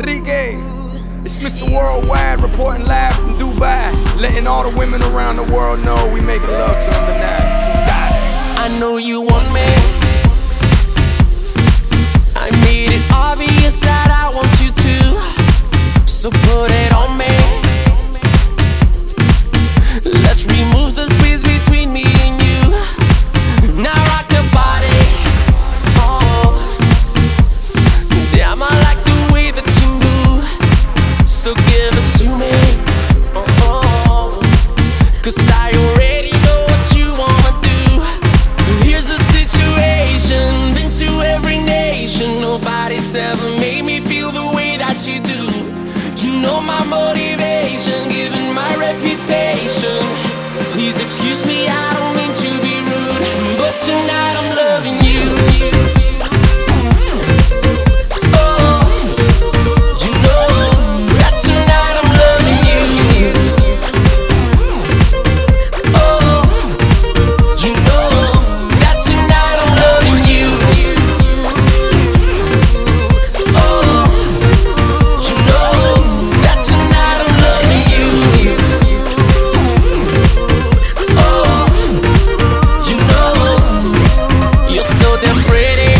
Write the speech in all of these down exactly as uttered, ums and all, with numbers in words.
Rodriguez. It's Mister Worldwide reporting live from Dubai, letting all the women around the world know we making love to them tonight. Got it. I know you want me. I made it obvious that I want you to, so put it on me. Let's remove the space between me and you. Now rock your body. Oh, damn, I like the way that you move, so give it to me. Oh, cause I already know what you wanna do. Here's the situation, been to every nation. Nobody's ever made me feel the way that you do. You know my motivation, given my reputation. Please excuse me, I don't mean to be rude, but tonight I'm loving you. Oh, you know that tonight I'm loving you. Oh, you know that tonight I'm loving you. Oh, you know that tonight I'm loving you. Oh, you know you're so damn pretty.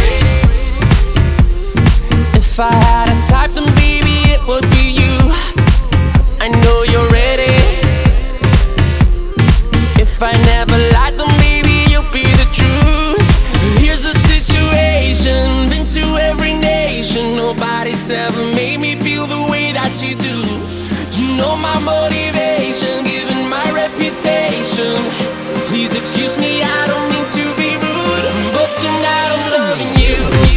If I had a type, then baby it would be you. I know you're ready. If I never lied, then baby you'll be the truth. Here's the situation, been to every nation. Nobody's ever made me feel the way that you do. You know my motivation, given my reputation. Please excuse me, I don't mean to be rude, but tonight I'm loving you.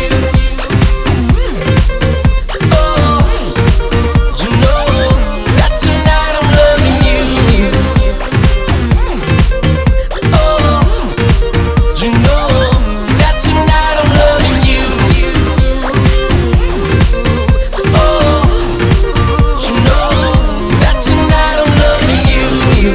Oh, you know that tonight I'm loving you. Oh, you know that tonight I'm loving you. Oh, you know that tonight I'm loving you.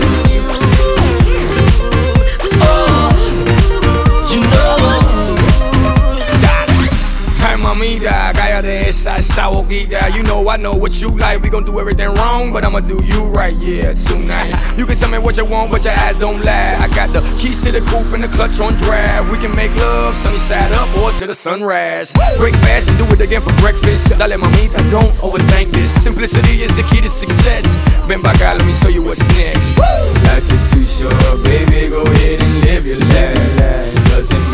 Oh, you know. Hey mamita, cállate esa, esa boquita. You know I know what you like. We gon' do everything wrong, but I'ma do you right, yeah, tonight. You can tell me what you want, but your eyes don't lie. I got the keys to the coupe and the clutch on drive. We can make love sunny side up or to the sunrise. Break fast and do it again for breakfast. Dale mamita, don't overthink this. Simplicity is the key to success. Ven pa' acá, let me show you what's next. Life is too short, baby, go ahead and live your life. Doesn't